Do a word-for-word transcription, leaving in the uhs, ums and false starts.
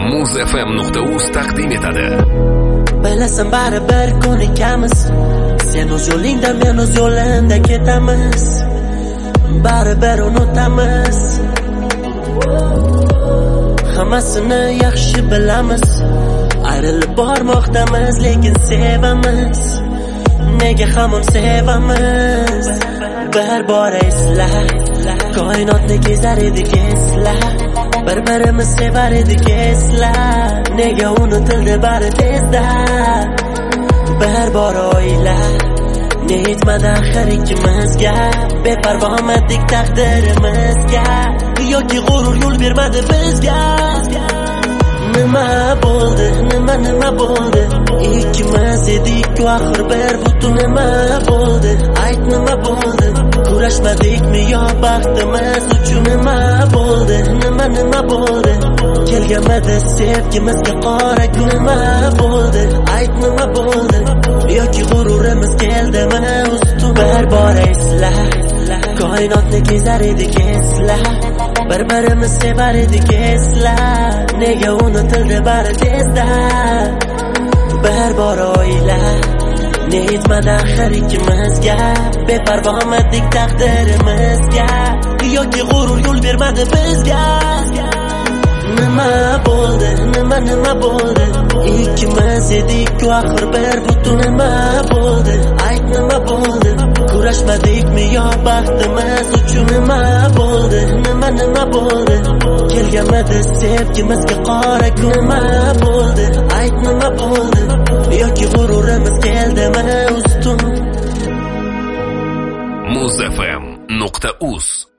muz f m nuqta uz taqdim etadi. Bilasan baribir ko'nikamiz, sen o'z yo'lingda, men o'z yo'limda ketamiz, baribir unutamiz. Hammasini yaxshi bilamiz, ayrilib bormoqdamiz, lekin sevamiz. Nega hamon sevamiz? Bir bor esla, koinotni kezar edik esla, bir-birimiz sevar edik esla. Nega unutildi bari tezda? Bir bor o'yla, ne yetmadi axir ikkimizga, beparvomatdik taqdirimizga, yoki g'urur yo'l bermadi bizga. Nima bo'ldi, nima nima bo'ldi? Ikkimiz edik-ku axir bir butun. Nima bo'ldi? Ayt, nima bo'ldi? Kurashmadikmi yo baxtimiz uchun? Nima bo'ldi, nima nima bo'ldi? Kelganmidi sevgimizga qora kun? Nima bo'ldi? Ayt, nima bo'ldi? Yoki g'ururimiz keldimi ustun? Bir bor esla, koinotni kezar edik esla, bir-birimiz sevar edik esla. Nega unutildi bari tezda? Bir bor o'yla, ne yetmadi axir ikkimizga, beparvomatdik taqdirimizga, yoki g'urur yo'l bermadi bizga. Nima bo'ldi, nima nima bo'ldi? Ikkimiz edik-ku axir bir butun. Nima bo'ldi? Ayt, nima bo'ldi? Kurashmadikmi yo baxtimiz uchun? Nima bo'ldi, nima nima bo'ldi? Kelganmidi sevgimizga qora kun? Nima bo'ldi? Ayt, nima bo'ldi? Yoki g'ururimiz keldimi ustun? muz f m nuqta uz